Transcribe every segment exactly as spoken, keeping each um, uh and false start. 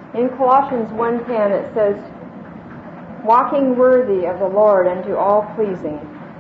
In Colossians one ten it says, walking worthy of the Lord unto all pleasing.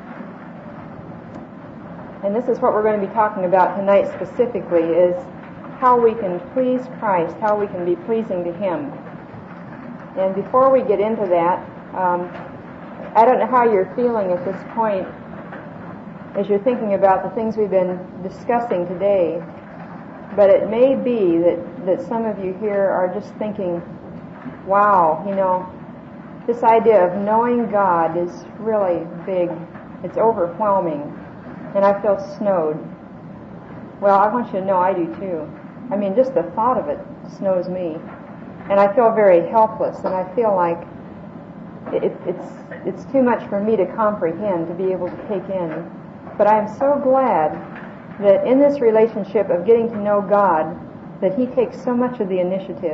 And this is what we're going to be talking about tonight specifically, is how we can please Christ, how we can be pleasing to Him. And before we get into that, um, I don't know how you're feeling at this point as you're thinking about the things we've been discussing today, but it may be that, that some of you here are just thinking, wow, you know, this idea of knowing God is really big. It's overwhelming, and I feel snowed. Well, I want you to know I do too. I mean, just the thought of it snows me, and I feel very helpless, and I feel like it, it's it's too much for me to comprehend, to be able to take in. But I'm so glad that in this relationship of getting to know God, that He takes so much of the initiative.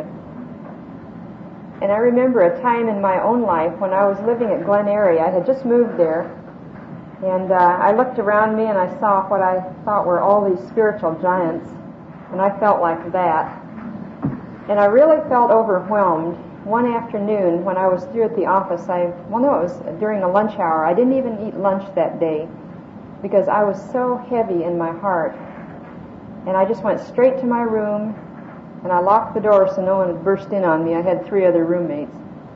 And I remember a time in my own life when I was living at Glen Eyrie. I had just moved there, and uh, I looked around me and I saw what I thought were all these spiritual giants, and I felt like that. And I really felt overwhelmed. One afternoon when I was through at the office, I, well no, it was during the lunch hour. I didn't even eat lunch that day because I was so heavy in my heart. And I just went straight to my room, and I locked the door so no one would burst in on me. I had three other roommates.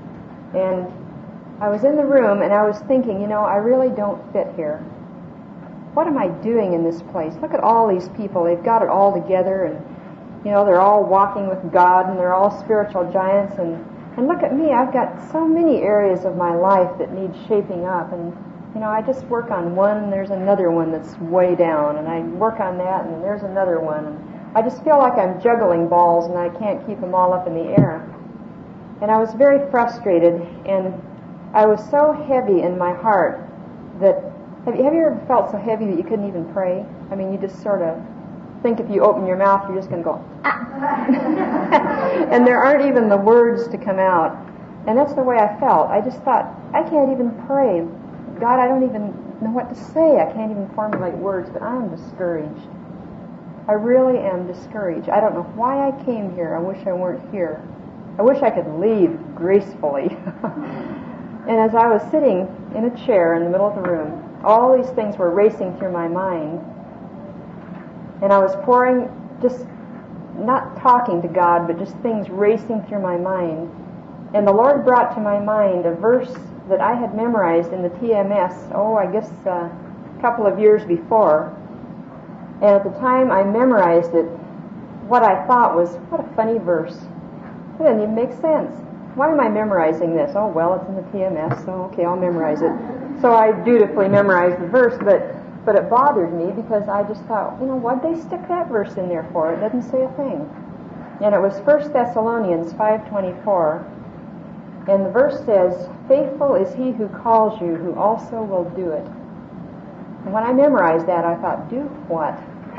And I was in the room, and I was thinking, you know, I really don't fit here. What am I doing in this place? Look at all these people. They've got it all together, and, you know, they're all walking with God, and they're all spiritual giants. And, and look at me. I've got so many areas of my life that need shaping up. And, you know, I just work on one, and there's another one that's way down. And I work on that, and there's another one. And I just feel like I'm juggling balls, and I can't keep them all up in the air. And I was very frustrated, and I was so heavy in my heart that, have you, have you ever felt so heavy that you couldn't even pray? I mean, you just sort of think if you open your mouth, you're just going to go, ah. And there aren't even the words to come out. And that's the way I felt. I just thought, I can't even pray. God, I don't even know what to say. I can't even formulate words, but I'm discouraged. I really am discouraged. I don't know why I came here. I wish I weren't here. I wish I could leave gracefully. And as I was sitting in a chair in the middle of the room, all these things were racing through my mind. And I was pouring, just not talking to God, but just things racing through my mind. And the Lord brought to my mind a verse that I had memorized in the T M S, oh, I guess uh, a couple of years before. And at the time I memorized it, what I thought was, what a funny verse. It didn't even make sense. Why am I memorizing this? Oh, well, it's in the T M S, so okay, I'll memorize it. So I dutifully memorized the verse, but but it bothered me because I just thought, you know, why'd they stick that verse in there for? It doesn't say a thing. And it was First Thessalonians five twenty-four, and the verse says, faithful is he who calls you, who also will do it. And when I memorized that, I thought, do what?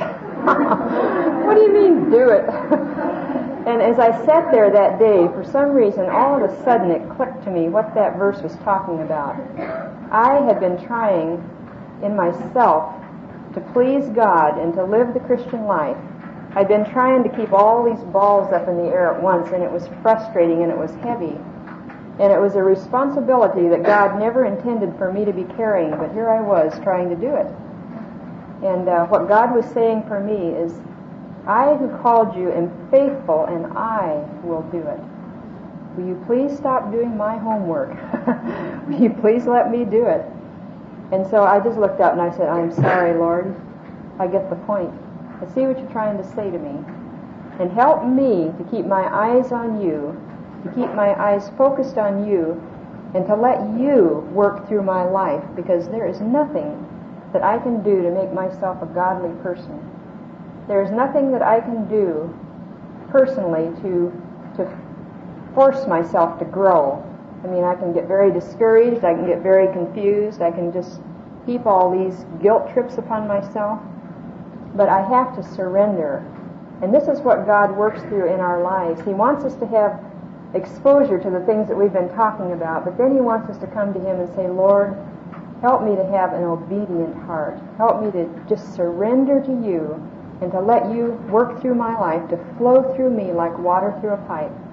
What do you mean, do it? And as I sat there that day, for some reason, all of a sudden it clicked to me what that verse was talking about. I had been trying in myself to please God and to live the Christian life. I'd been trying to keep all these balls up in the air at once, and it was frustrating and it was heavy. And it was a responsibility that God never intended for me to be carrying, but here I was trying to do it. And uh, what God was saying for me is, I who called you am faithful, and I will do it. Will you please stop doing my homework? Will you please let me do it? And so I just looked up and I said, I'm sorry, Lord. I get the point. I see what you're trying to say to me. And help me to keep my eyes on you, to keep my eyes focused on you, and to let you work through my life, because there is nothing that I can do to make myself a godly person. There is nothing that I can do personally to to force myself to grow. I mean, I can get very discouraged, I can get very confused, I can just heap all these guilt trips upon myself, but I have to surrender. And this is what God works through in our lives. He wants us to have exposure to the things that we've been talking about, but then He wants us to come to Him and say, Lord, help me to have an obedient heart. Help me to just surrender to you and to let you work through my life, to flow through me like water through a pipe.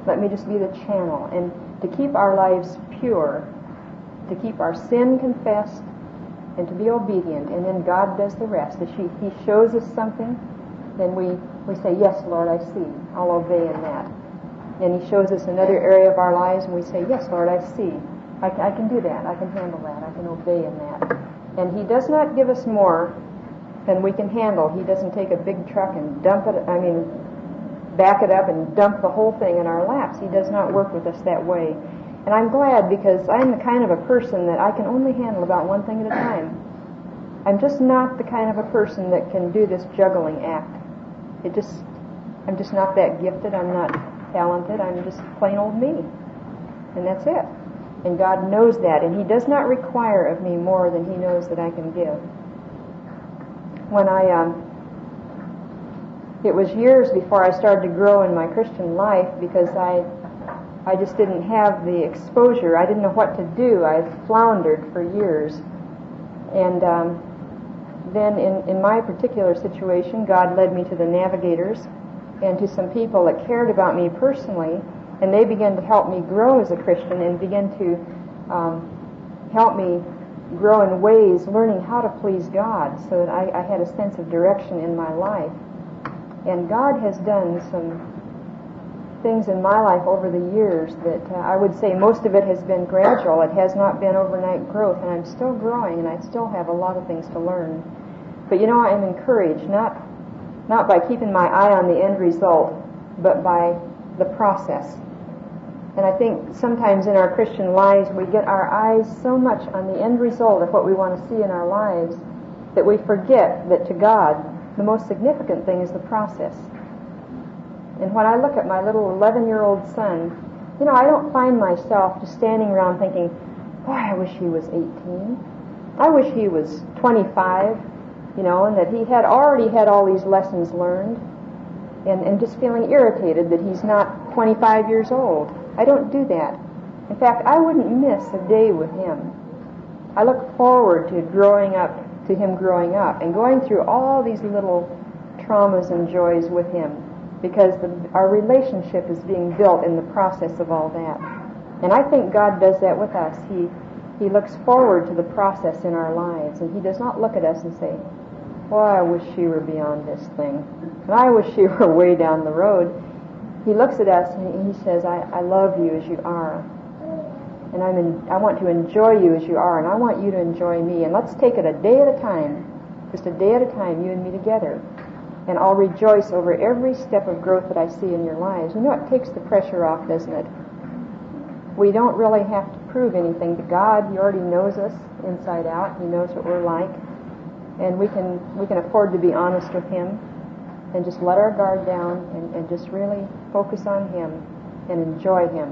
Let me just be the channel. And to keep our lives pure, to keep our sin confessed, and to be obedient. And then God does the rest. If He, he shows us something, then we, we say, yes, Lord, I see. I'll obey in that. And He shows us another area of our lives, and we say, yes, Lord, I see. I, I can do that. I can handle that. I can obey in that. And He does not give us more than we can handle. He doesn't take a big truck and dump it, I mean, back it up and dump the whole thing in our laps. He does not work with us that way. And I'm glad, because I'm the kind of a person that I can only handle about one thing at a time. I'm just not the kind of a person that can do this juggling act. It just, I'm just not that gifted. I'm not talented. I'm just plain old me. And that's it. And God knows that. And He does not require of me more than He knows that I can give. When I, um, it was years before I started to grow in my Christian life, because I, I just didn't have the exposure. I didn't know what to do. I floundered for years. And um, then in, in my particular situation, God led me to the Navigators and to some people that cared about me personally, and they began to help me grow as a Christian and began to um, help me grow in ways, learning how to please God, so that I, I had a sense of direction in my life. And God has done some things in my life over the years that uh, I would say most of it has been gradual. It has not been overnight growth, and I'm still growing, and I still have a lot of things to learn. But you know, I'm encouraged, not not by keeping my eye on the end result, but by the process. And I think sometimes in our Christian lives we get our eyes so much on the end result of what we want to see in our lives that we forget that to God the most significant thing is the process. And when I look at my little eleven-year-old son, you know, I don't find myself just standing around thinking, boy, I wish he was eighteen. I wish he was twenty-five, you know, and that he had already had all these lessons learned, and, and just feeling irritated that he's not twenty-five years old. I don't do that. In fact, I wouldn't miss a day with him. I look forward to growing up, to him growing up, and going through all these little traumas and joys with him, because the, our relationship is being built in the process of all that. And I think God does that with us. He He looks forward to the process in our lives, and He does not look at us and say, "Boy, I wish she were beyond this thing, and I wish she were way down the road." He looks at us and He says, I, I love you as you are, and I'm in, I want to enjoy you as you are, and I want you to enjoy me, and let's take it a day at a time, just a day at a time, you and me together. And I'll rejoice over every step of growth that I see in your lives. You know, it takes the pressure off, doesn't it? We don't really have to prove anything to God. He already knows us inside out. He knows what we're like. And we can we can afford to be honest with Him and just let our guard down and, and just really focus on Him and enjoy Him.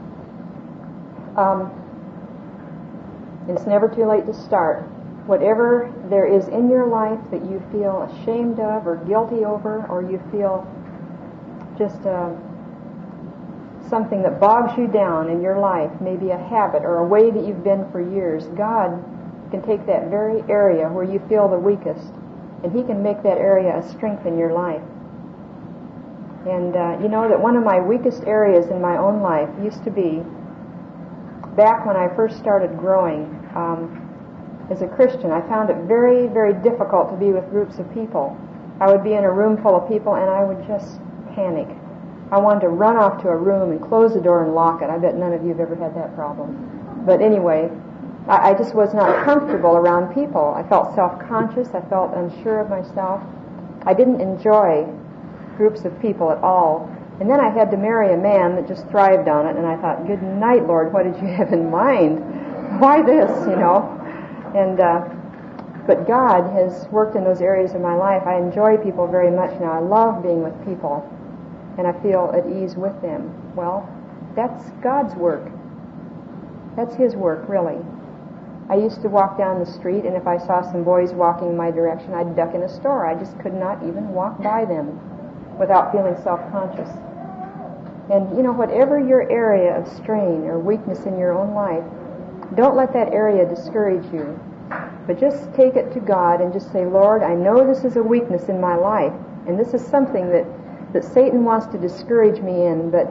Um, it's never too late to start. Whatever there is in your life that you feel ashamed of or guilty over, or you feel just uh, something that bogs you down in your life, maybe a habit or a way that you've been for years, God can take that very area where you feel the weakest, and He can make that area a strength in your life. And uh, you know that one of my weakest areas in my own life used to be back when I first started growing. Um, As a Christian, I found it very, very difficult to be with groups of people. I would be in a room full of people, and I would just panic. I wanted to run off to a room and close the door and lock it. I bet none of you have ever had that problem. But anyway, I, I just was not comfortable around people. I felt self-conscious. I felt unsure of myself. I didn't enjoy groups of people at all. And then I had to marry a man that just thrived on it, and I thought, good night, Lord, what did you have in mind? Why this, you know? And uh, but God has worked in those areas of my life. I enjoy people very much now. I love being with people, and I feel at ease with them. Well, that's God's work. That's His work, really. I used to walk down the street, and if I saw some boys walking in my direction, I'd duck in a store. I just could not even walk by them without feeling self-conscious. And, you know, whatever your area of strain or weakness in your own life, don't let that area discourage you, but just take it to God and just say, Lord, I know this is a weakness in my life, and this is something that, that Satan wants to discourage me in, but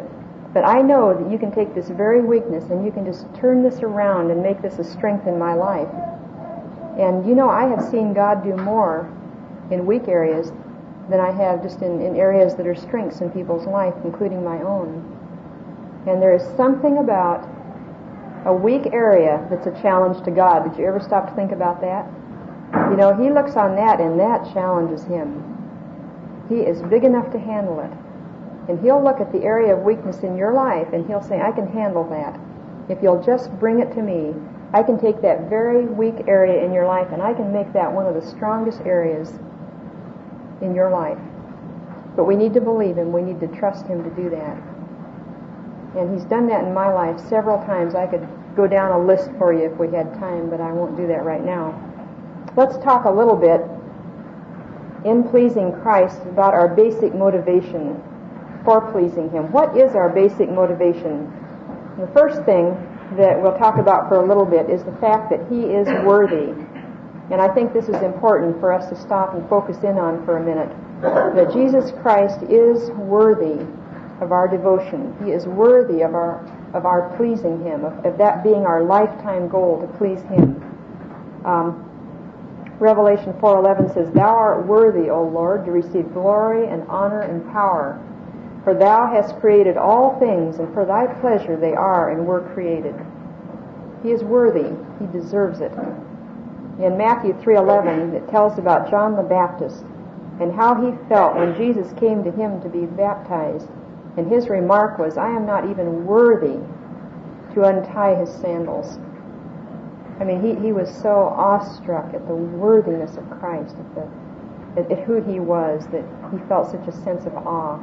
But I know that you can take this very weakness and you can just turn this around and make this a strength in my life. And you know, I have seen God do more in weak areas than I have just in, in areas that are strengths in people's life, including my own. And there is something about a weak area that's a challenge to God. Did you ever stop to think about that? You know, He looks on that and that challenges Him. He is big enough to handle it. And He'll look at the area of weakness in your life and He'll say, I can handle that. If you'll just bring it to me, I can take that very weak area in your life and I can make that one of the strongest areas in your life. But we need to believe Him. We need to trust Him to do that. And He's done that in my life several times. I could go down a list for you if we had time, but I won't do that right now. Let's talk a little bit in pleasing Christ about our basic motivation for pleasing Him. What is our basic motivation? The first thing that we'll talk about for a little bit is the fact that He is worthy. And I think this is important for us to stop and focus in on for a minute. That Jesus Christ is worthy of our devotion. He is worthy of our of our pleasing Him, of, of that being our lifetime goal, to please Him. Um, Revelation four eleven says, Thou art worthy, O Lord, to receive glory and honor and power. For Thou hast created all things, and for Thy pleasure they are and were created. He is worthy. He deserves it. In Matthew three eleven, it tells about John the Baptist and how he felt when Jesus came to him to be baptized. And his remark was, I am not even worthy to untie His sandals. I mean, he, he was so awestruck at the worthiness of Christ, at, the, at, at who He was, that he felt such a sense of awe.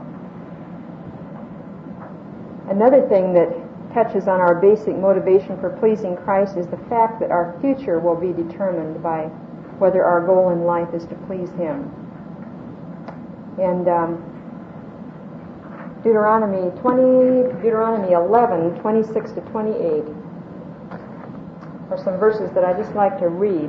Another thing that touches on our basic motivation for pleasing Christ is the fact that our future will be determined by whether our goal in life is to please Him. And um, Deuteronomy twenty, Deuteronomy eleven, twenty-six to twenty-eight are some verses that I just like to read,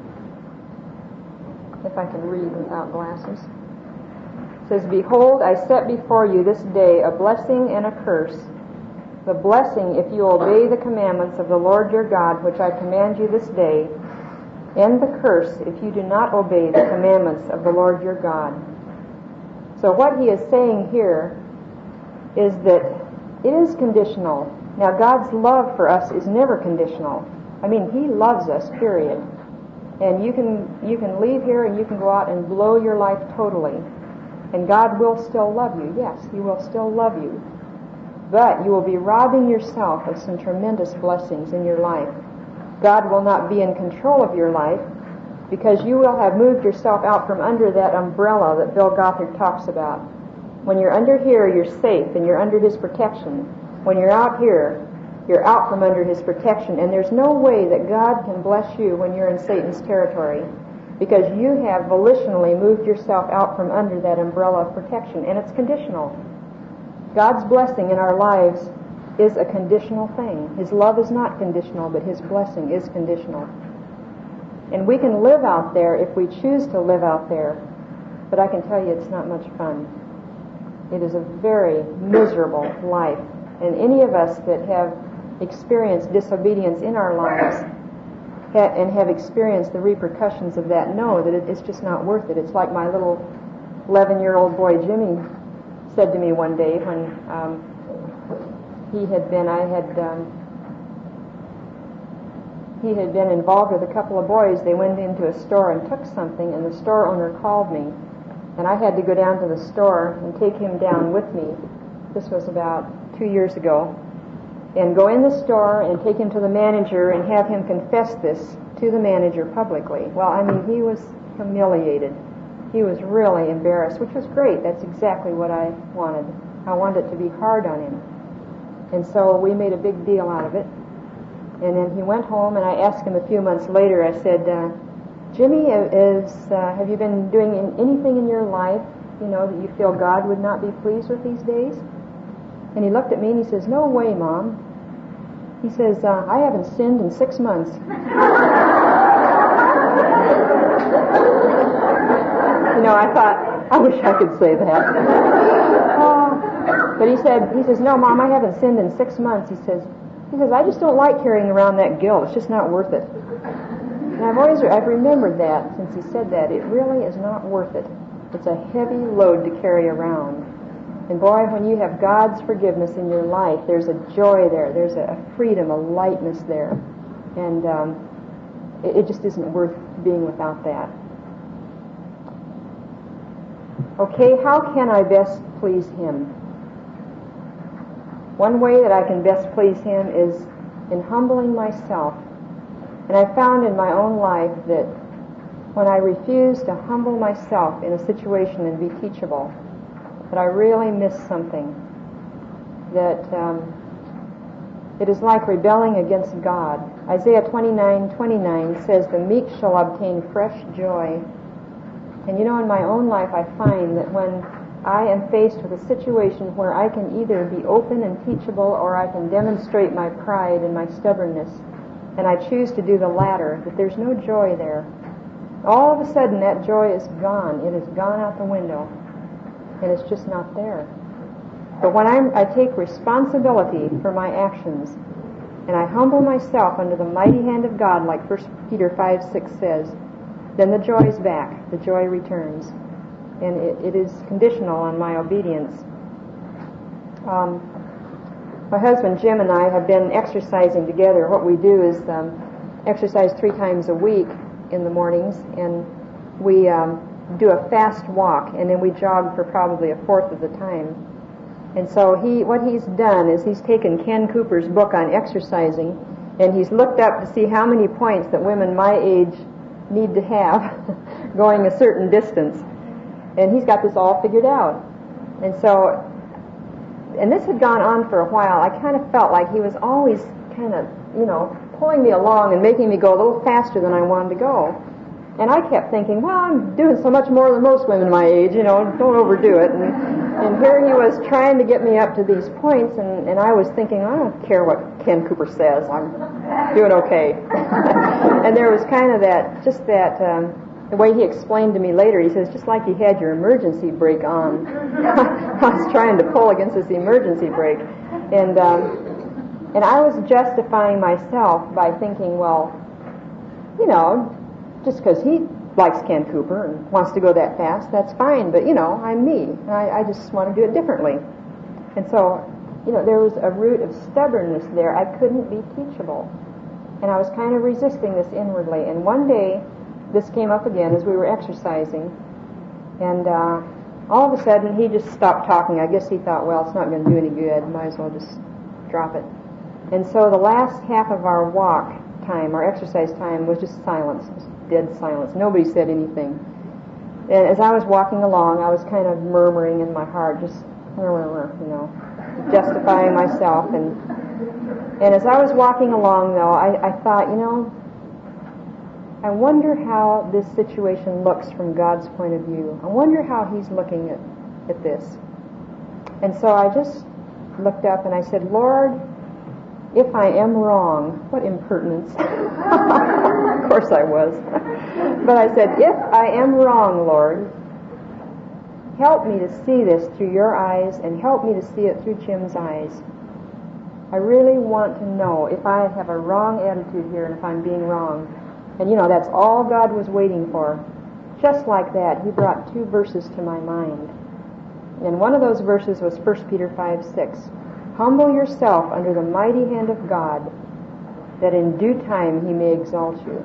if I can read without glasses. It says, Behold, I set before you this day a blessing and a curse. The blessing if you obey the commandments of the Lord your God, which I command you this day, and the curse if you do not obey the commandments of the Lord your God. So what he is saying here is that it is conditional. Now, God's love for us is never conditional. I mean, He loves us, period. And you can you can leave here and you can go out and blow your life totally. And God will still love you. Yes, He will still love you. But you will be robbing yourself of some tremendous blessings in your life. God will not be in control of your life because you will have moved yourself out from under that umbrella that Bill Gothard talks about. When you're under here, you're safe and you're under His protection. When you're out here, you're out from under His protection. And there's no way that God can bless you when you're in Satan's territory because you have volitionally moved yourself out from under that umbrella of protection. And it's conditional. God's blessing in our lives is a conditional thing. His love is not conditional, but His blessing is conditional. And we can live out there if we choose to live out there, but I can tell you it's not much fun. It is a very miserable life. And any of us that have experienced disobedience in our lives ha- and have experienced the repercussions of that know that it, it's just not worth it. It's like my little eleven-year-old boy Jimmy said to me one day when um, he had been, I had, um, he had been involved with a couple of boys. They went into a store and took something, and the store owner called me, and I had to go down to the store and take him down with me. This was about two years ago, and go in the store and take him to the manager and have him confess this to the manager publicly. Well, I mean, he was humiliated. He was really embarrassed, which was great. That's exactly what I wanted. I wanted it to be hard on him. And so we made a big deal out of it. And then he went home, and I asked him a few months later, I said, uh, Jimmy, is, uh, have you been doing in, anything in your life, you know, that you feel God would not be pleased with these days? And he looked at me and he says, no way, Mom. He says, uh, I haven't sinned in six months. You know, I thought, I wish I could say that. Uh, But he said, he says, no, Mom, I haven't sinned in six months. He says, he says, I just don't like carrying around that guilt. It's just not worth it. And I've always, I've remembered that since he said that. It really is not worth it. It's a heavy load to carry around. And boy, when you have God's forgiveness in your life, there's a joy there. There's a freedom, a lightness there. And um, it, it just isn't worth being without that. Okay, how can I best please Him? One way that I can best please Him is in humbling myself. And I found in my own life that when I refuse to humble myself in a situation and be teachable, that I really miss something. That um, it is like rebelling against God. Isaiah twenty-nine twenty-nine says, the meek shall obtain fresh joy. And you know, in my own life I find that when I am faced with a situation where I can either be open and teachable or I can demonstrate my pride and my stubbornness, and I choose to do the latter, that there's no joy there. All of a sudden that joy is gone. It has gone out the window. And it's just not there. But when I'm, I take responsibility for my actions and I humble myself under the mighty hand of God, like First Peter five six says, then the joy is back. The joy returns. And it, it is conditional on my obedience. Um, my husband Jim and I have been exercising together. What we do is um, exercise three times a week in the mornings, and we um, do a fast walk, and then we jog for probably a fourth of the time. And so he, what he's done is he's taken Ken Cooper's book on exercising, and he's looked up to see how many points that women my age need to have going a certain distance. And he's got this all figured out. And so, and this had gone on for a while. I kind of felt like he was always kind of, you know, pulling me along and making me go a little faster than I wanted to go. And I kept thinking, well, I'm doing so much more than most women my age, you know, don't overdo it. And, and here he was trying to get me up to these points, and, and I was thinking, I don't care what Ken Cooper says, I'm doing okay. And there was kind of that, just that, um, the way he explained to me later, he says, just like you had your emergency brake on. I was trying to pull against this emergency brake. And, um, and I was justifying myself by thinking, well, you know, just because he likes Ken Cooper and wants to go that fast, that's fine. But, you know, I'm me. And I, I just want to do it differently. And so, you know, there was a root of stubbornness there. I couldn't be teachable. And I was kind of resisting this inwardly. And one day, this came up again as we were exercising. And uh, all of a sudden, he just stopped talking. I guess he thought, well, it's not going to do any good. Might as well just drop it. And so the last half of our walk time, our exercise time, was just silence. Dead silence. Nobody said anything. And as I was walking along, I was kind of murmuring in my heart, just, you know, justifying myself. And and as I was walking along, though, I, I thought, you know, I wonder how this situation looks from God's point of view. I wonder how He's looking at, at this. And so I just looked up and I said, Lord, if I am wrong, what impertinence. Of course I was. But I said, if I am wrong, Lord, help me to see this through your eyes and help me to see it through Jim's eyes. I really want to know if I have a wrong attitude here and if I'm being wrong. And you know, that's all God was waiting for. Just like that, He brought two verses to my mind. And one of those verses was First Peter five six. Humble yourself under the mighty hand of God, that in due time He may exalt you.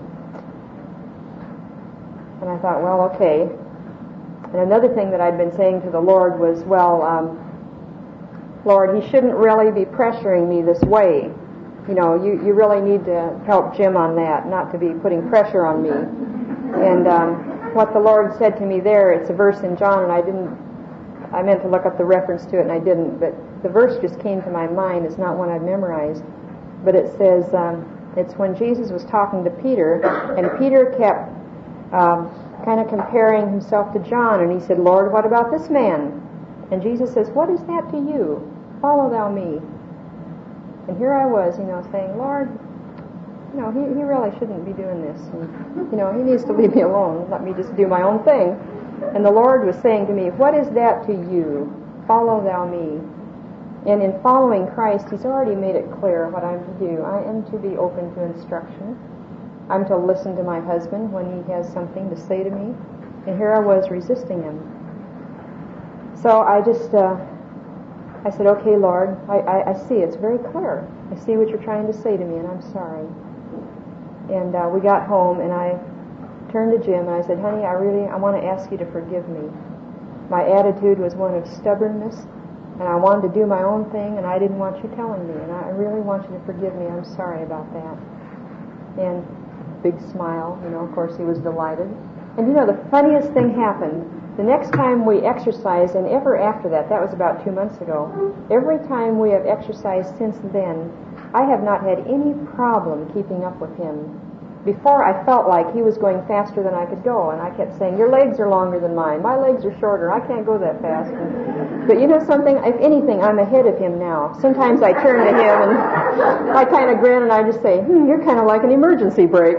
And I thought, well, okay. And another thing that I'd been saying to the Lord was, well, um, Lord, He shouldn't really be pressuring me this way. You know, you, you really need to help Jim on that, not to be putting pressure on me. And um, what the Lord said to me there, it's a verse in John, and I didn't, I meant to look up the reference to it, and I didn't, but the verse just came to my mind. It's not one I've memorized. But it says, um, it's when Jesus was talking to Peter, and Peter kept um, kind of comparing himself to John, and he said, Lord, what about this man? And Jesus says, what is that to you? Follow thou me. And here I was, you know, saying, Lord, you know, he, he really shouldn't be doing this. And, you know, He needs to leave me alone. Let me just do my own thing. And the Lord was saying to me, what is that to you? Follow thou me. And in following Christ, he's already made it clear what I'm to do. I am to be open to instruction. I'm to listen to my husband when he has something to say to me. And here I was resisting him. So I just, uh, I said, okay, Lord, I, I, I see. It's very clear. I see what you're trying to say to me, and I'm sorry. And uh, we got home, and I turned to Jim, and I said, honey, I really, I want to ask you to forgive me. My attitude was one of stubbornness, and I wanted to do my own thing, and I didn't want you telling me, and I really want you to forgive me. I'm sorry about that. And big smile, you know, of course he was delighted. And you know, the funniest thing happened. The next time we exercised, and ever after that, that was about two months ago, every time we have exercised since then, I have not had any problem keeping up with him. Before, I felt like he was going faster than I could go, and I kept saying, your legs are longer than mine. My legs are shorter. I can't go that fast. And, but you know something? If anything, I'm ahead of him now. Sometimes I turn to him, and I kind of grin, and I just say, hmm, you're kind of like an emergency brake.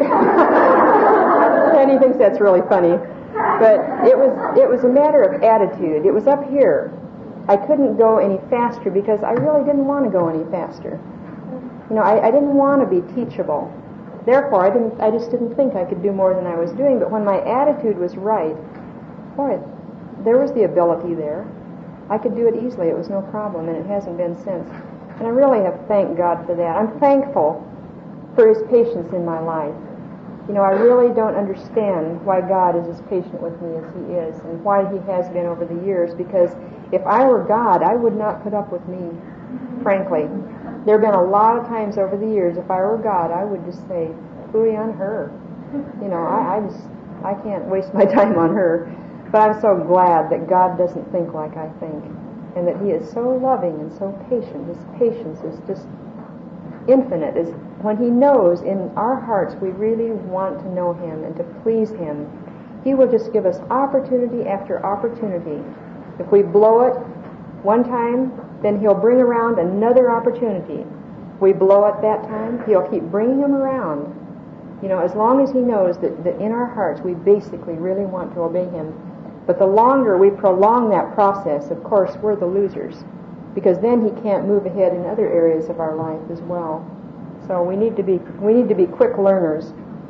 And he thinks that's really funny. But it was it was a matter of attitude. It was up here. I couldn't go any faster because I really didn't want to go any faster. You know, I, I didn't want to be teachable. Therefore, I didn't. I just didn't think I could do more than I was doing. But when my attitude was right, boy, there was the ability there. I could do it easily. It was no problem, and it hasn't been since. And I really have thanked God for that. I'm thankful for His patience in my life. You know, I really don't understand why God is as patient with me as He is, and why He has been over the years. Because if I were God, I would not put up with me, frankly. There have been a lot of times over the years, if I were God, I would just say, phooey on her. You know, I, I just, I can't waste my time on her. But I'm so glad that God doesn't think like I think, and that He is so loving and so patient. His patience is just infinite. Is when He knows in our hearts we really want to know Him and to please Him, He will just give us opportunity after opportunity. If we blow it one time, then He'll bring around another opportunity. We blow it that time, He'll keep bringing them around. You know, as long as He knows that, that in our hearts we basically really want to obey Him. But the longer we prolong that process, of course, we're the losers. Because then He can't move ahead in other areas of our life as well. So we need to be we need to be quick learners.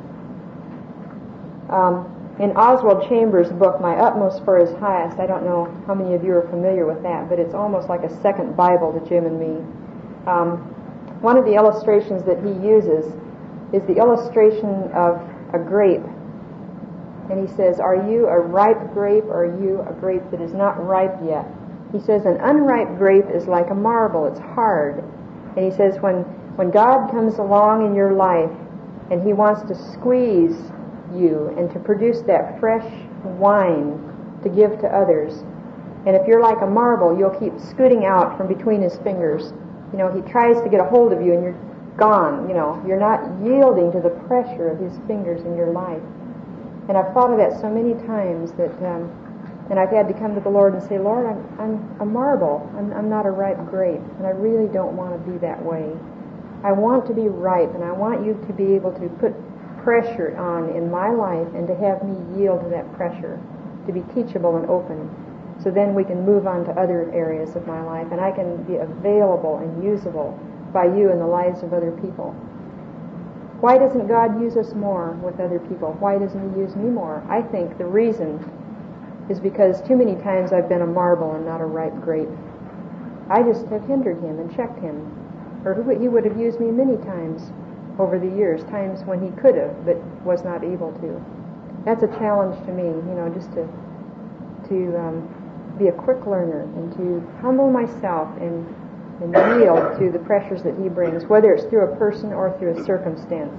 Um, in Oswald Chambers' book, My Utmost for His Highest, I don't know how many of you are familiar with that, but it's almost like a second Bible to Jim and me. Um, one of the illustrations that he uses is the illustration of a grape. And he says, are you a ripe grape, or are you a grape that is not ripe yet? He says, an unripe grape is like a marble. It's hard. And he says, when, when God comes along in your life and He wants to squeeze you and to produce that fresh wine to give to others, and if you're like a marble, you'll keep scooting out from between His fingers. You know, He tries to get a hold of you and you're gone. You know, you're not yielding to the pressure of His fingers in your life. And I've thought of that so many times that, um, and I've had to come to the Lord and say, Lord, I'm, I'm a marble. I'm, I'm not a ripe grape, and I really don't want to be that way. I want to be ripe, and I want you to be able to put pressure on in my life and to have me yield to that pressure, to be teachable and open. So then we can move on to other areas of my life, and I can be available and usable by you in the lives of other people. Why doesn't God use us more with other people? Why doesn't He use me more? I think the reason is because too many times I've been a marble and not a ripe grape. I just have hindered Him and checked Him. Or He would have used me many times over the years, times when He could have, but was not able to. That's a challenge to me, you know, just to to um, be a quick learner and to humble myself and, and yield to the pressures that He brings, whether it's through a person or through a circumstance.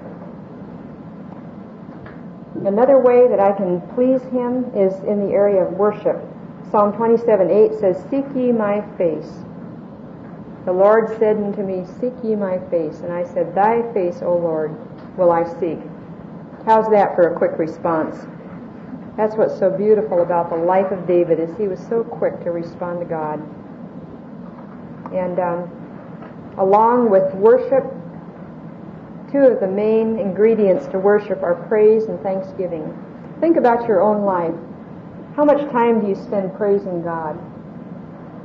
Another way that I can please Him is in the area of worship. Psalm twenty-seven eight says, seek ye my face. The Lord said unto me, seek ye my face. And I said, thy face, O Lord, will I seek. How's that for a quick response? That's what's so beautiful about the life of David, is he was so quick to respond to God. And um, along with worship, two of the main ingredients to worship are praise and thanksgiving. Think about your own life. How much time do you spend praising God?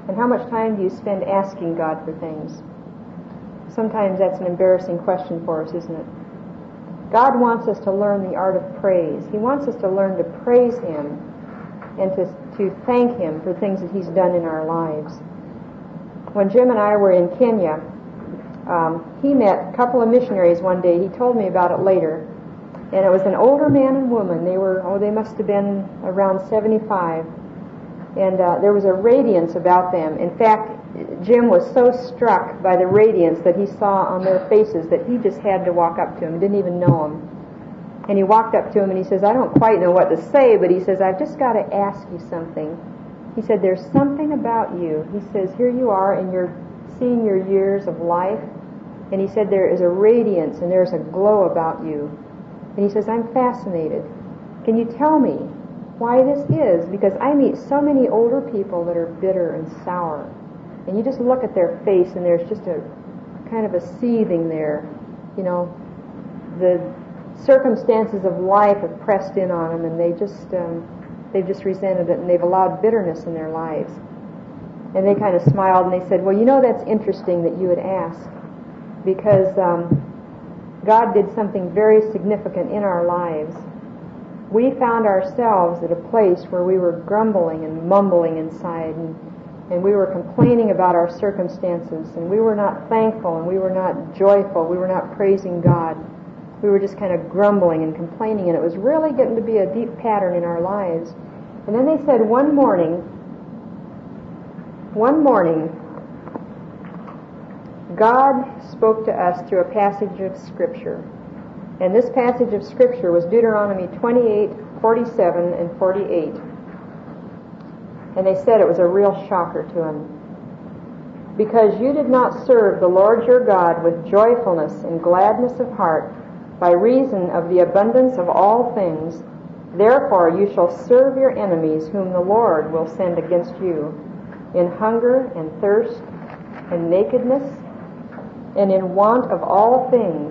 And how much time do you spend asking God for things? Sometimes that's an embarrassing question for us, isn't it? God wants us to learn the art of praise. He wants us to learn to praise Him and to, to thank Him for things that He's done in our lives. When Jim and I were in Kenya, um, he met a couple of missionaries one day. He told me about it later. And it was an older man and woman. They were, oh, they must have been around seventy-five. And uh, there was a radiance about them. In fact, Jim was so struck by the radiance that he saw on their faces that he just had to walk up to them, didn't even know them. And he walked up to him and he says, I don't quite know what to say, but he says, I've just got to ask you something. He said, there's something about you. He says, here you are in your senior years of life. And he said, there is a radiance and there's a glow about you. And he says, I'm fascinated. Can you tell me why this is? Because I meet so many older people that are bitter and sour. And you just look at their face and there's just a kind of a seething there. You know, the circumstances of life have pressed in on them and they just, um, they've just resented it and they've allowed bitterness in their lives. And they kind of smiled and they said, well, you know, that's interesting that you would ask. Because um, God did something very significant in our lives. We found ourselves at a place where we were grumbling and mumbling inside, and, and we were complaining about our circumstances, and we were not thankful, and we were not joyful, we were not praising God. We were just kind of grumbling and complaining, and it was really getting to be a deep pattern in our lives. And then they said one morning, one morning, God spoke to us through a passage of Scripture. And this passage of Scripture was Deuteronomy twenty-eight, forty-seven, and forty-eight. And they said it was a real shocker to them. Because you did not serve the Lord your God with joyfulness and gladness of heart by reason of the abundance of all things, therefore you shall serve your enemies whom the Lord will send against you, in hunger and thirst and nakedness and in want of all things.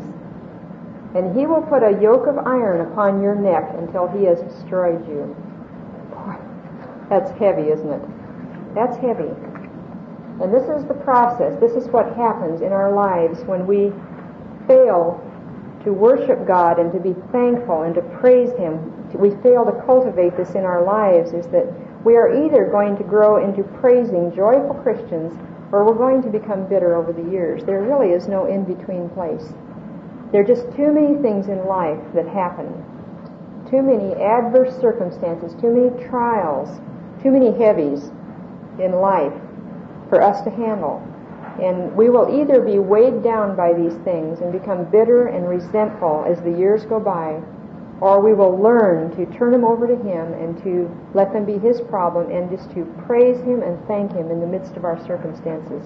And he will put a yoke of iron upon your neck until he has destroyed you. Boy, that's heavy, isn't it? That's heavy. And this is the process. This is what happens in our lives when we fail to worship God and to be thankful and to praise Him. We fail to cultivate this in our lives, is that we are either going to grow into praising, joyful Christians, or we're going to become bitter over the years. There really is no in-between place. There are just too many things in life that happen. Too many adverse circumstances, too many trials, too many heavies in life for us to handle. And we will either be weighed down by these things and become bitter and resentful as the years go by, or we will learn to turn them over to Him and to let them be His problem and just to praise Him and thank Him in the midst of our circumstances.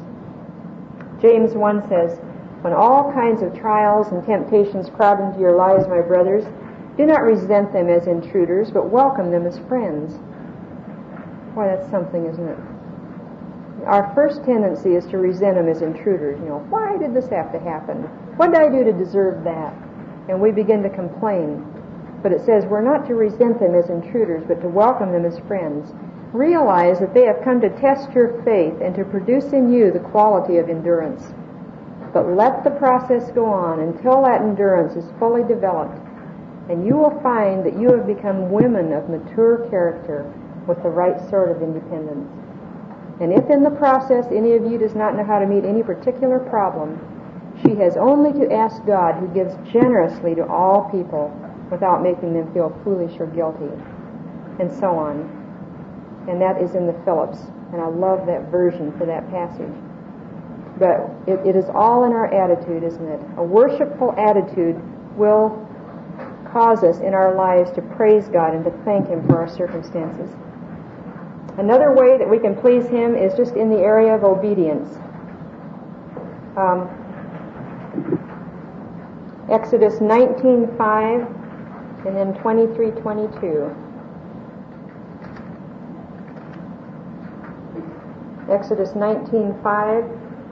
James one says, when all kinds of trials and temptations crowd into your lives, my brothers, do not resent them as intruders, but welcome them as friends. Boy, that's something, isn't it? Our first tendency is to resent them as intruders. You know, why did this have to happen? What did I do to deserve that? And we begin to complain. But it says we're not to resent them as intruders, but to welcome them as friends. Realize that they have come to test your faith and to produce in you the quality of endurance. But let the process go on until that endurance is fully developed, and you will find that you have become women of mature character with the right sort of independence. And if in the process any of you does not know how to meet any particular problem, she has only to ask God, who gives generously to all people without making them feel foolish or guilty, and so on. And that is in the Phillips, and I love that version for that passage. But it, it is all in our attitude, isn't it? A worshipful attitude will cause us in our lives to praise God and to thank Him for our circumstances. Another way that we can please Him is just in the area of obedience. Um, Exodus nineteen five and then twenty-three twenty-two. Exodus nineteen five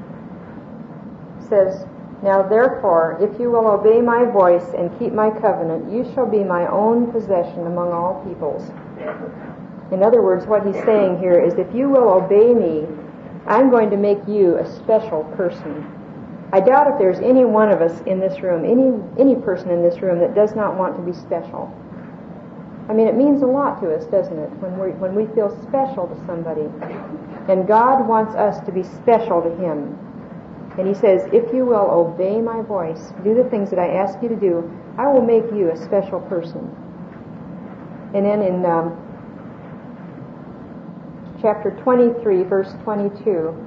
says, now therefore, if you will obey my voice and keep my covenant, you shall be my own possession among all peoples. In other words, what he's saying here is, if you will obey me I'm going to make you a special person. I doubt if there's any one of us in this room, any any person in this room that does not want to be special. I mean, it means a lot to us, doesn't it, when we when we feel special to somebody. And God wants us to be special to Him. And He says, if you will obey my voice, do the things that I ask you to do, I will make you a special person. And then in um, chapter twenty-three, verse twenty-two,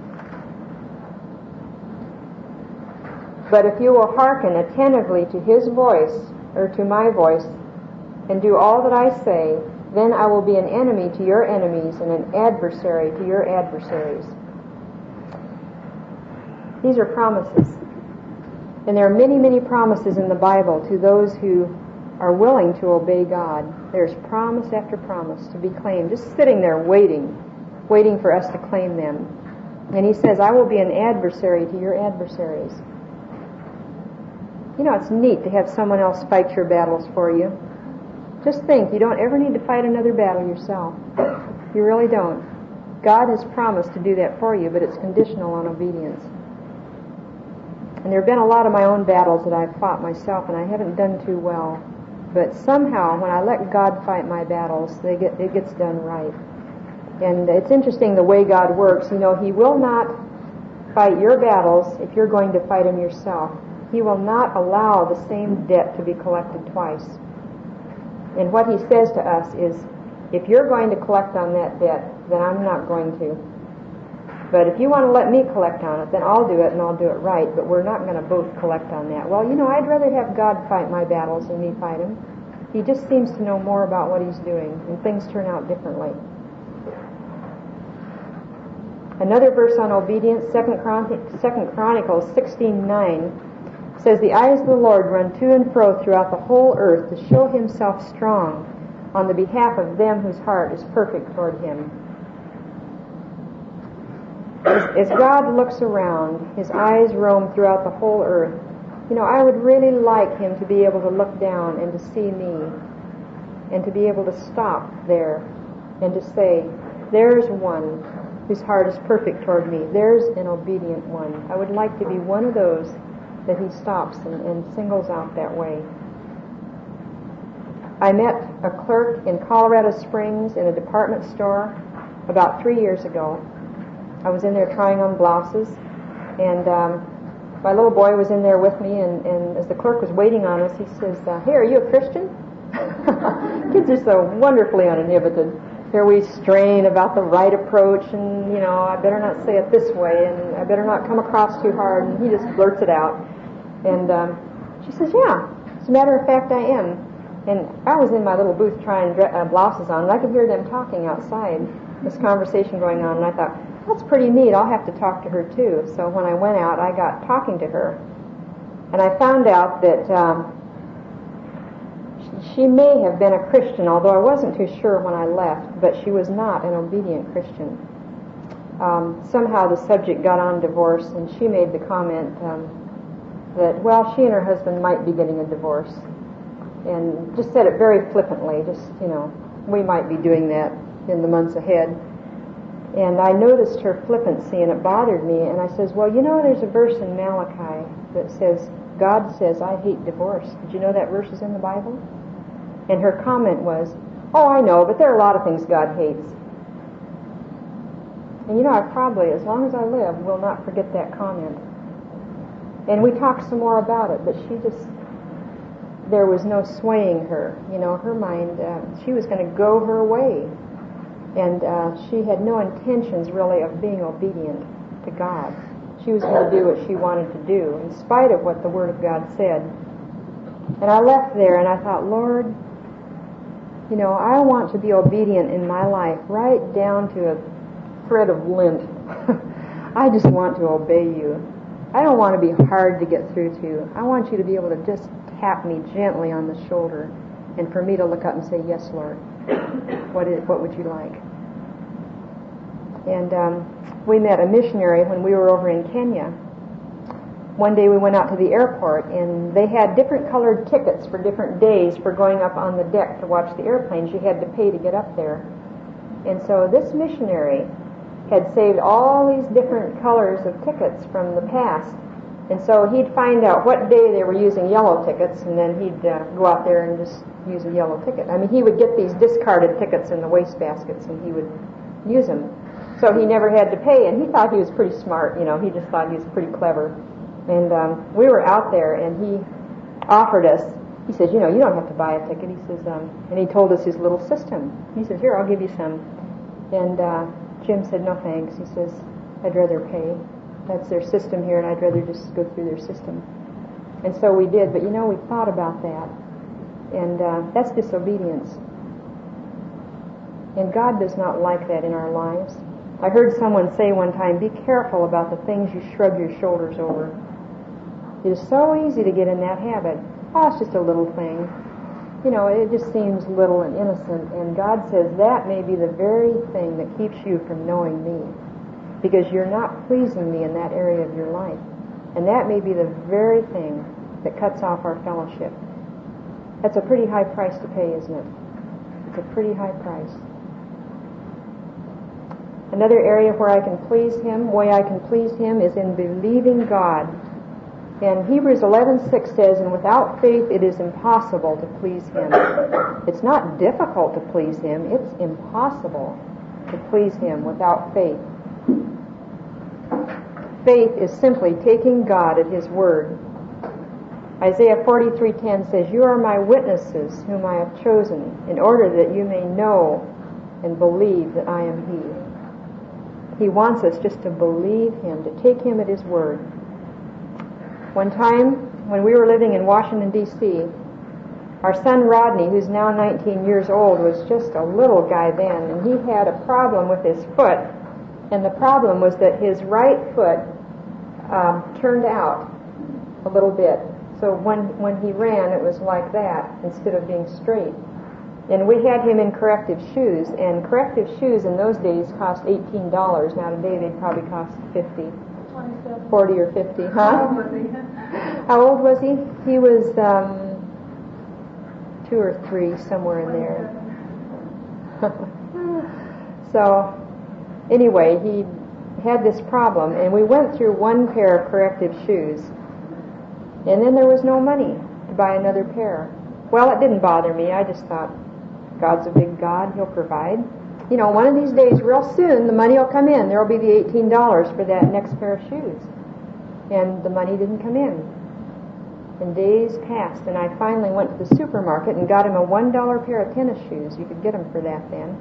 but if you will hearken attentively to His voice, or to my voice, and do all that I say, then I will be an enemy to your enemies and an adversary to your adversaries. These are promises. And there are many, many promises in the Bible to those who are willing to obey God. There's promise after promise to be claimed, just sitting there waiting, waiting for us to claim them. And He says, I will be an adversary to your adversaries. You know, it's neat to have someone else fight your battles for you. Just think, you don't ever need to fight another battle yourself. You really don't. God has promised to do that for you, but it's conditional on obedience. And there have been a lot of my own battles that I've fought myself, and I haven't done too well. But somehow, when I let God fight my battles, they get, it gets done right. And it's interesting the way God works. You know, He will not fight your battles if you're going to fight them yourself. He will not allow the same debt to be collected twice. And what He says to us is, if you're going to collect on that debt, then I'm not going to. But if you want to let me collect on it, then I'll do it and I'll do it right, but we're not going to both collect on that. Well, you know, I'd rather have God fight my battles than me fight them. He just seems to know more about what He's doing, and things turn out differently. Another verse on obedience, Second Chronicles sixteen nine, says, the eyes of the Lord run to and fro throughout the whole earth to show Himself strong on the behalf of them whose heart is perfect toward Him. As, as God looks around, His eyes roam throughout the whole earth. You know, I would really like Him to be able to look down and to see me, and to be able to stop there and to say, there's one whose heart is perfect toward me. There's an obedient one. I would like to be one of those that He stops and, and singles out that way. I met a clerk in Colorado Springs in a department store about three years ago. I was in there trying on blouses, and um, my little boy was in there with me, and, and as the clerk was waiting on us, he says, uh, hey, are you a Christian? Kids are so wonderfully uninhibited. Here we strain about the right approach, and, you know, I better not say it this way, and I better not come across too hard, and he just blurts it out. And um, she says, yeah, as a matter of fact, I am. And I was in my little booth trying uh, blouses on, and I could hear them talking outside, this conversation going on, and I thought, that's pretty neat, I'll have to talk to her too. So when I went out, I got talking to her. And I found out that um, she may have been a Christian, although I wasn't too sure when I left, but she was not an obedient Christian. Um, somehow the subject got on divorce, and she made the comment um, that, well, she and her husband might be getting a divorce. And just said it very flippantly, just, you know, we might be doing that in the months ahead. And I noticed her flippancy, and it bothered me, and I says, well, you know, there's a verse in Malachi that says, God says, I hate divorce. Did you know that verse is in the Bible? And her comment was, oh, I know, but there are a lot of things God hates. And you know, I probably, as long as I live, will not forget that comment. And we talked some more about it, but she just, there was no swaying her. You know, her mind, uh, she was going to go her way. And uh, she had no intentions, really, of being obedient to God. She was going to do what she wanted to do, in spite of what the Word of God said. And I left there, and I thought, Lord, you know, I want to be obedient in my life, right down to a thread of lint. I just want to obey you. I don't want to be hard to get through to. I want you to be able to just tap me gently on the shoulder, and for me to look up and say, yes, Lord. What is, what would you like? And um, we met a missionary when we were over in Kenya. One day we went out to the airport, and they had different colored tickets for different days for going up on the deck to watch the airplanes. You had to pay to get up there. And so this missionary had saved all these different colors of tickets from the past. And so he'd find out what day they were using yellow tickets, and then he'd uh, go out there and just use a yellow ticket. I mean, he would get these discarded tickets in the wastebaskets, and he would use them. So he never had to pay, and he thought he was pretty smart. You know, he just thought he was pretty clever. And um, we were out there, and he offered us, he says, you know, you don't have to buy a ticket. He says, um, and he told us his little system. He says, here, I'll give you some. And uh, Jim said, no thanks. He says, I'd rather pay. That's their system here, and I'd rather just go through their system. And so we did, but you know, we thought about that. And uh, that's disobedience. And God does not like that in our lives. I heard someone say one time, be careful about the things you shrug your shoulders over. It is so easy to get in that habit. Oh, it's just a little thing. You know, it just seems little and innocent. And God says that may be the very thing that keeps you from knowing me, because you're not pleasing me in that area of your life. And that may be the very thing that cuts off our fellowship. That's a pretty high price to pay, isn't it? It's a pretty high price. Another area where I can please Him, way I can please Him, is in believing God. And Hebrews eleven six says, and without faith it is impossible to please Him. It's not difficult to please Him, it's impossible to please Him without faith. Faith is simply taking God at His word. Isaiah forty-three ten says, you are my witnesses whom I have chosen, in order that you may know and believe that I am He. He wants us just to believe Him, to take Him at His word. One time, when we were living in Washington, D C, our son Rodney, who's now nineteen years old, was just a little guy then, and he had a problem with his foot. And the problem was that his right foot um, turned out a little bit. So when, when he ran, it was like that instead of being straight. And we had him in corrective shoes, and corrective shoes in those days cost eighteen dollars. Now today they'd probably cost fifty dollars, forty or fifty, huh? How old was he? How old was he? He was um, two or three, somewhere in there. So anyway, he had this problem, and we went through one pair of corrective shoes, and then there was no money to buy another pair. Well, it didn't bother me. I just thought, God's a big God. He'll provide. You know, one of these days, real soon, the money will come in. There will be the eighteen dollars for that next pair of shoes. And the money didn't come in. And days passed, and I finally went to the supermarket and got him a one dollar pair of tennis shoes. You could get them for that then.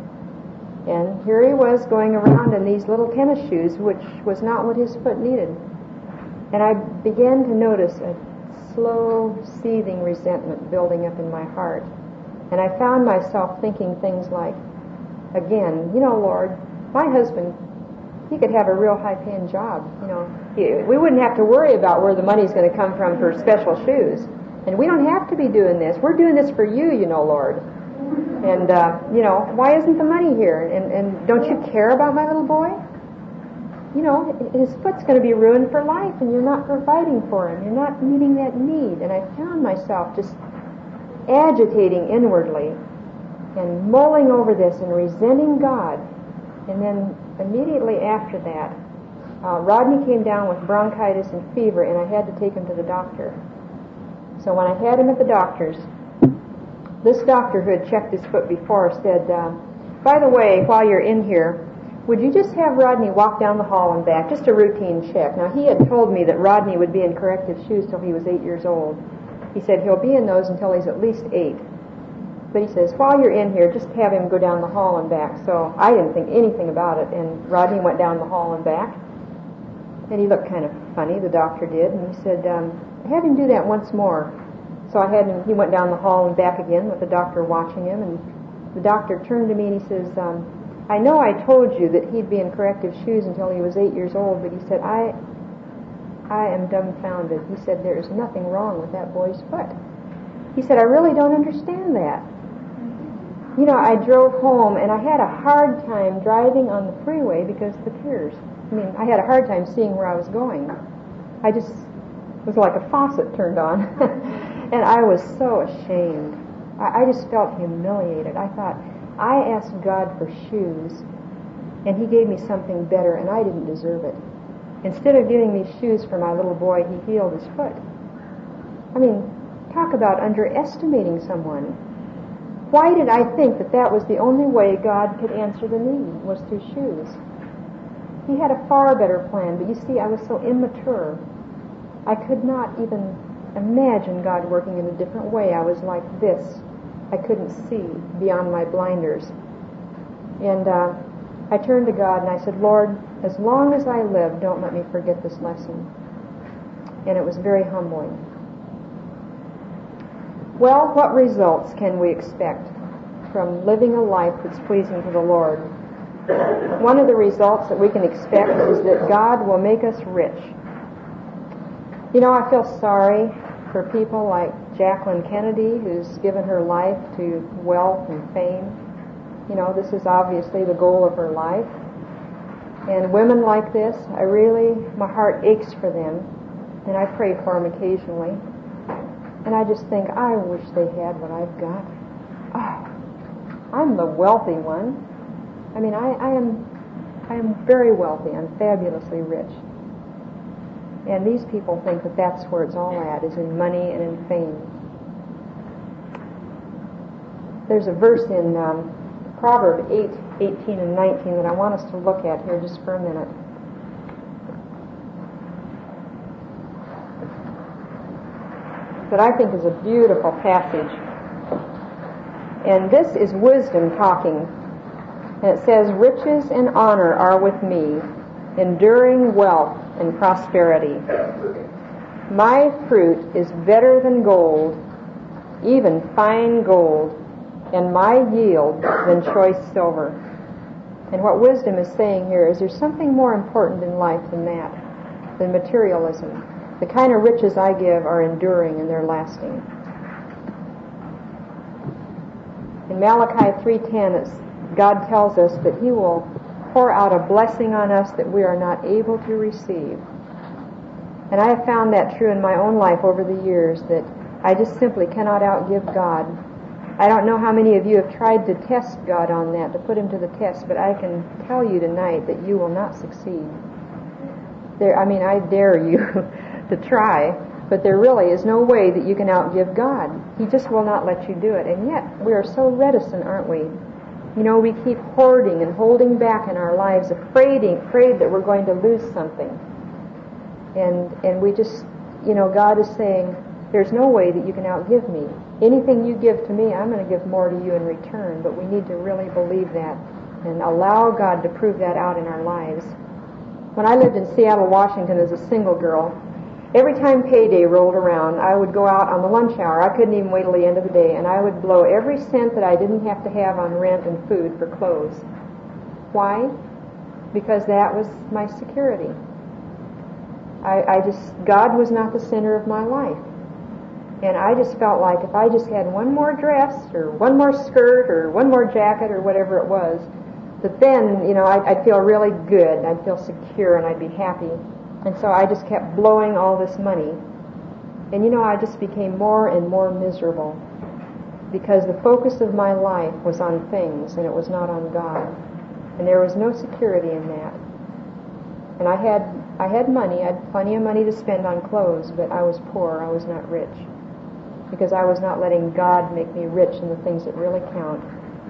And here he was going around in these little tennis shoes, which was not what his foot needed. And I began to notice a slow, seething resentment building up in my heart. And I found myself thinking things like, again, you know, Lord, my husband, he could have a real high-paying job. You know, he, we wouldn't have to worry about where the money's going to come from for special shoes. And we don't have to be doing this. We're doing this for you, you know, Lord. And, uh, you know, why isn't the money here? And, and don't you care about my little boy? You know, his foot's going to be ruined for life, and you're not providing for him. You're not meeting that need. And I found myself just agitating inwardly and mulling over this and resenting God. And then immediately after that, uh, Rodney came down with bronchitis and fever, and I had to take him to the doctor. So when I had him at the doctor's, this doctor who had checked his foot before said, uh, by the way, while you're in here, would you just have Rodney walk down the hall and back, just a routine check. Now, he had told me that Rodney would be in corrective shoes till he was eight years old. He said he'll be in those until he's at least eight. But he says, while you're in here, just have him go down the hall and back. So I didn't think anything about it, and Rodney went down the hall and back. And he looked kind of funny, the doctor did, and he said, um, have him do that once more. So I had him, he went down the hall and back again with the doctor watching him, and the doctor turned to me and he says, um, I know I told you that he'd be in corrective shoes until he was eight years old, but he said, I I am dumbfounded. He said, there is nothing wrong with that boy's foot. He said, I really don't understand that. You know, I drove home, and I had a hard time driving on the freeway because of the tears. I mean, I had a hard time seeing where I was going. I just, it was like a faucet turned on. And I was so ashamed. I, I just felt humiliated. I thought, I asked God for shoes, And he gave me something better, and I didn't deserve it. Instead of giving me shoes for my little boy, he healed his foot. I mean, talk about underestimating someone. Why did I think that that was the only way God could answer the need, was through shoes? He had a far better plan, but you see, I was so immature. I could not even imagine God working in a different way. I was like this. I couldn't see beyond my blinders. And uh, I turned to God and I said, Lord, as long as I live, don't let me forget this lesson. And it was very humbling. Well, what results can we expect from living a life that's pleasing to the Lord? One of the results that we can expect is that God will make us rich. You know, I feel sorry for people like Jacqueline Kennedy, who's given her life to wealth and fame. You know, this is obviously the goal of her life. And women like this, I really, my heart aches for them, and I pray for them occasionally. And I just think, I wish they had what I've got. Oh, I'm the wealthy one. I mean, I, I am I am very wealthy. I'm fabulously rich. And these people think that that's where it's all at, is in money and in fame. There's a verse in um, Proverbs eight, eighteen and nineteen that I want us to look at here just for a minute. That I think is a beautiful passage. And this is wisdom talking. And it says, riches and honor are with me, enduring wealth and prosperity. My fruit is better than gold, even fine gold, and my yield than choice silver. And what wisdom is saying here is there's something more important in life than that, than materialism. The kind of riches I give are enduring and they're lasting. In Malachi three ten, it's, God tells us that He will pour out a blessing on us that we are not able to receive. And I have found that true in my own life over the years, that I just simply cannot outgive God. I don't know how many of you have tried to test God on that, to put Him to the test, but I can tell you tonight that you will not succeed. There, I mean, I dare you to try, but there really is no way that you can outgive God. He just will not let you do it. And yet, we are so reticent, aren't we? You know, we keep hoarding and holding back in our lives, afraid, afraid that we're going to lose something. And and we just, you know, God is saying, there's no way that you can outgive me. Anything you give to me, I'm going to give more to you in return. But we need to really believe that and allow God to prove that out in our lives. When I lived in Seattle, Washington as a single girl, every time payday rolled around, I would go out on the lunch hour. I couldn't even wait till the end of the day, and I would blow every cent that I didn't have to have on rent and food for clothes. Why? Because that was my security. I, I just, God was not the center of my life. And I just felt like if I just had one more dress or one more skirt or one more jacket or whatever it was, that then, you know, I'd, I'd feel really good. I'd feel secure and I'd be happy. And so I just kept blowing all this money. And, you know, I just became more and more miserable because the focus of my life was on things and it was not on God. And there was no security in that. And I had I had money. I had plenty of money to spend on clothes, but I was poor. I was not rich because I was not letting God make me rich in the things that really count.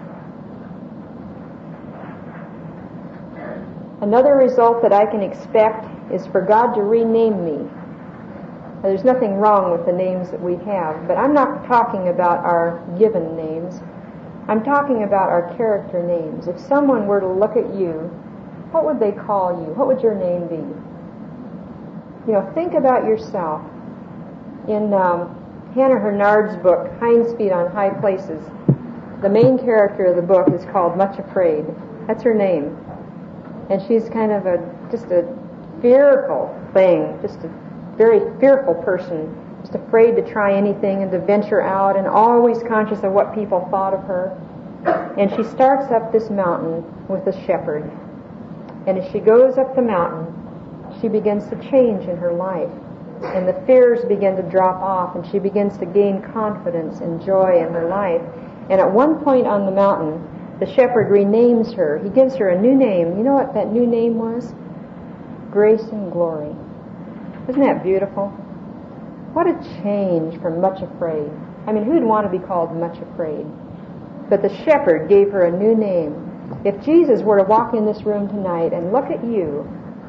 Another result that I can expect is for God to rename me. Now, there's nothing wrong with the names that we have, but I'm not talking about our given names. I'm talking about our character names. If someone were to look at you, what would they call you? What would your name be? You know, think about yourself. In um, Hannah Hurnard's book, Hind's Feet on High Places, the main character of the book is called Much Afraid. That's her name. And she's kind of a just a fearful thing, just a very fearful person, just afraid to try anything and to venture out and always conscious of what people thought of her. And she starts up this mountain with a shepherd. And as she goes up the mountain, she begins to change in her life. And the fears begin to drop off, and she begins to gain confidence and joy in her life. And at one point on the mountain, the shepherd renames her. He gives her a new name. You know what that new name was? Grace and Glory. Isn't that beautiful? What a change from much afraid. I mean, who'd want to be called much afraid? But the shepherd gave her a new name. If Jesus were to walk in this room tonight and look at you,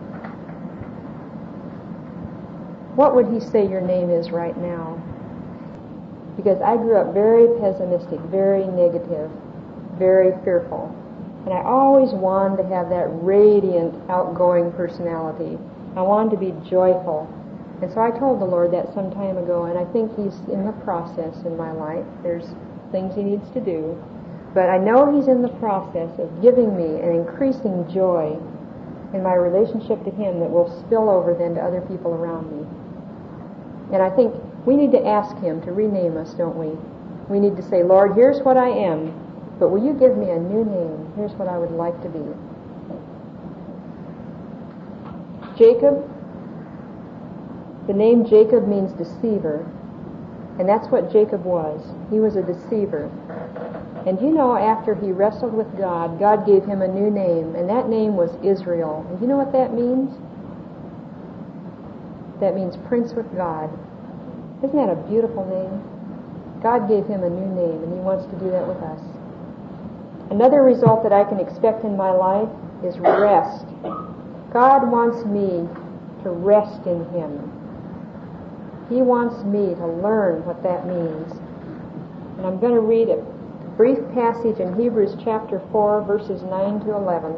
what would he say your name is right now? Because I grew up very pessimistic, very negative, very fearful. And I always wanted to have that radiant, outgoing personality. I wanted to be joyful. And so I told the Lord that some time ago, and I think he's in the process in my life. There's things he needs to do. But I know he's in the process of giving me an increasing joy in my relationship to him that will spill over then to other people around me. And I think we need to ask him to rename us, don't we? We need to say, Lord, here's what I am, but will you give me a new name? Here's what I would like to be. Jacob, the name Jacob means deceiver, and that's what Jacob was. He was a deceiver. And you know, after he wrestled with God, God gave him a new name, and that name was Israel. And you know what that means? That means Prince with God. Isn't that a beautiful name? God gave him a new name, and he wants to do that with us. Another result that I can expect in my life is rest. God wants me to rest in him. He wants me to learn what that means. And I'm going to read a brief passage in Hebrews chapter four, verses nine to eleven.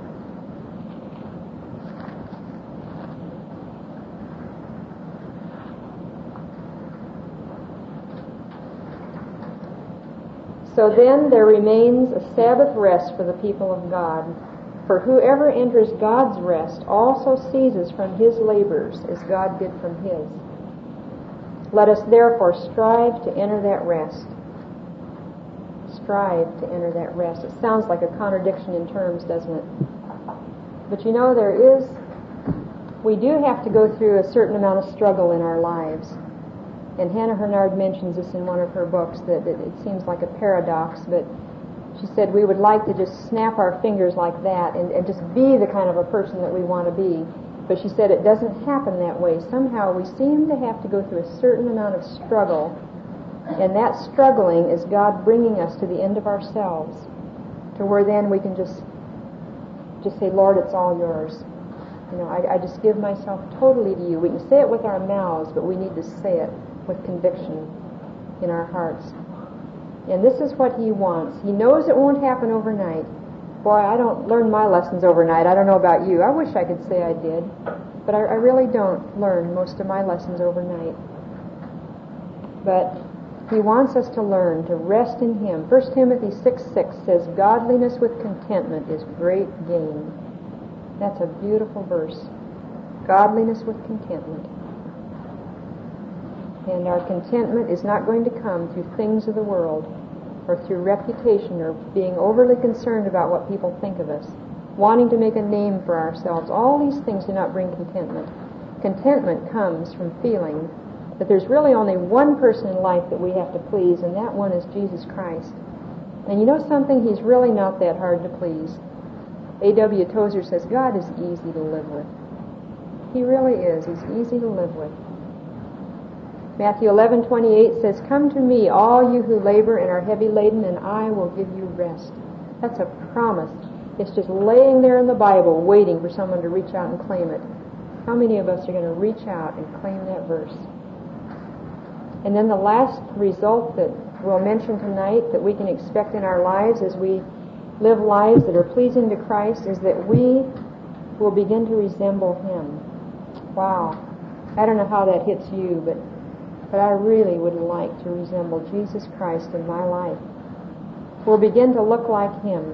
So then there remains a Sabbath rest for the people of God. For whoever enters God's rest also ceases from his labors, as God did from his. Let us therefore strive to enter that rest. Strive to enter that rest. It sounds like a contradiction in terms, doesn't it? But you know, there is, we do have to go through a certain amount of struggle in our lives. And Hannah Hurnard mentions this in one of her books, that it, it seems like a paradox, but she said we would like to just snap our fingers like that and, and just be the kind of a person that we want to be. But she said it doesn't happen that way. Somehow we seem to have to go through a certain amount of struggle, and that struggling is God bringing us to the end of ourselves, to where then we can just just say, Lord, it's all yours. You know, I, I just give myself totally to you. We can say it with our mouths, but we need to say it with conviction in our hearts. And this is what he wants. He knows it won't happen overnight. Boy, I don't learn my lessons overnight. I don't know about you. I wish I could say I did. But I, I really don't learn most of my lessons overnight. But he wants us to learn to rest in him. First Timothy six six says, godliness with contentment is great gain. That's a beautiful verse. Godliness with contentment. And our contentment is not going to come through things of the world, or through reputation, or being overly concerned about what people think of us, wanting to make a name for ourselves. All these things do not bring contentment. Contentment comes from feeling that there's really only one person in life that we have to please, and that one is Jesus Christ. And you know something? He's really not that hard to please. A W Tozer says, God is easy to live with. He really is. He's easy to live with. Matthew eleven twenty-eight says, come to me, all you who labor and are heavy laden, and I will give you rest. That's a promise. It's just laying there in the Bible, waiting for someone to reach out and claim it. How many of us are going to reach out and claim that verse? And then the last result that we'll mention tonight that we can expect in our lives as we live lives that are pleasing to Christ is that we will begin to resemble him. Wow. I don't know how that hits you, but but I really would like to resemble Jesus Christ in my life. We'll begin to look like him.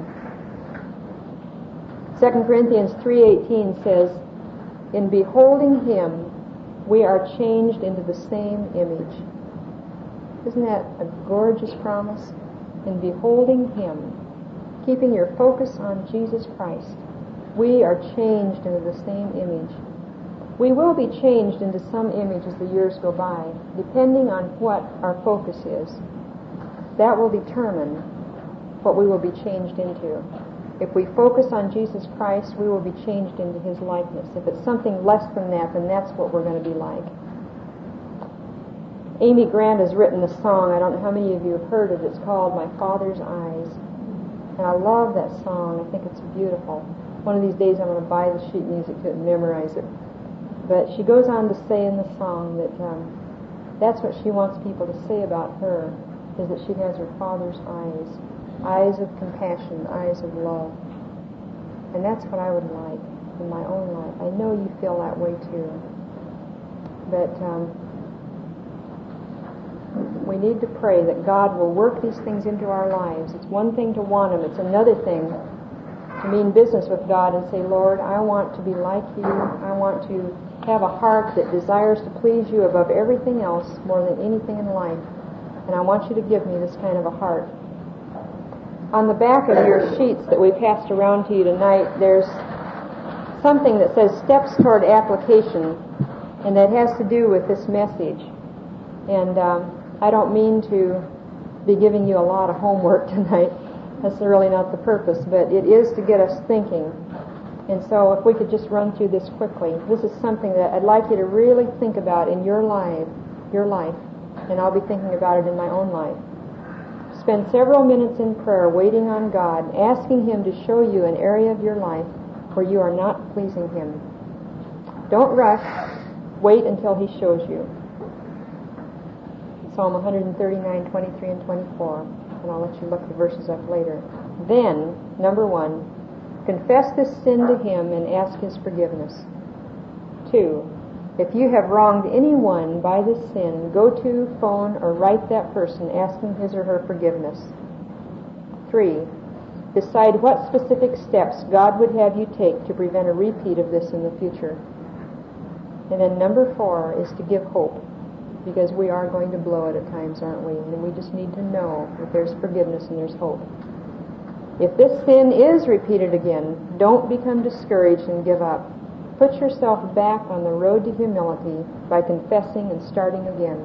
Second Corinthians three eighteen says, in beholding him, we are changed into the same image. Isn't that a gorgeous promise? In beholding him, keeping your focus on Jesus Christ, we are changed into the same image. We will be changed into some image as the years go by, depending on what our focus is. That will determine what we will be changed into. If we focus on Jesus Christ, we will be changed into His likeness. If it's something less than that, then that's what we're going to be like. Amy Grant has written a song, I don't know how many of you have heard it, it's called My Father's Eyes. And I love that song. I think it's beautiful. One of these days I'm going to buy the sheet music to memorize it. But she goes on to say in the song that um, that's what she wants people to say about her, is that she has her Father's eyes. Eyes of compassion, eyes of love. And that's what I would like in my own life. I know you feel that way too. But um, we need to pray that God will work these things into our lives. It's one thing to want them. It's another thing to mean business with God and say, Lord, I want to be like you. I want to have a heart that desires to please you above everything else more than anything in life. And I want you to give me this kind of a heart. On the back of your sheets that we passed around to you tonight, there's something that says Steps Toward Application, and that has to do with this message. And um, I don't mean to be giving you a lot of homework tonight. That's really not the purpose, but it is to get us thinking. And so if we could just run through this quickly. This is something that I'd like you to really think about in your life, your life, and I'll be thinking about it in my own life. Spend several minutes in prayer waiting on God, asking Him to show you an area of your life where you are not pleasing Him. Don't rush. Wait until He shows you. Psalm one thirty-nine, twenty-three and twenty-four. And I'll let you look the verses up later. Then, number one, confess this sin to Him and ask His forgiveness. Two, if you have wronged anyone by this sin, go to, phone, or write that person asking his or her forgiveness. Three, decide what specific steps God would have you take to prevent a repeat of this in the future. And then number four is to give hope, because we are going to blow it at times, aren't we? And we just need to know that there's forgiveness and there's hope. If this sin is repeated again, don't become discouraged and give up. Put yourself back on the road to humility by confessing and starting again.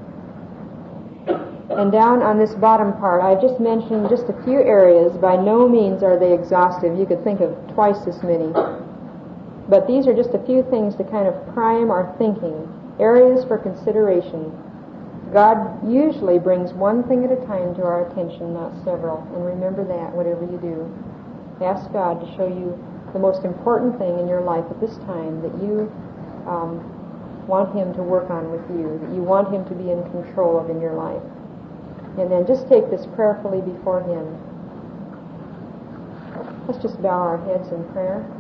And down on this bottom part, I've just mentioned just a few areas. By no means are they exhaustive. You could think of twice as many. But these are just a few things to kind of prime our thinking. Areas for consideration. God usually brings one thing at a time to our attention, not several. And remember that, whatever you do. Ask God to show you the most important thing in your life at this time that you um, want Him to work on with you, that you want Him to be in control of in your life. And then just take this prayerfully before Him. Let's just bow our heads in prayer.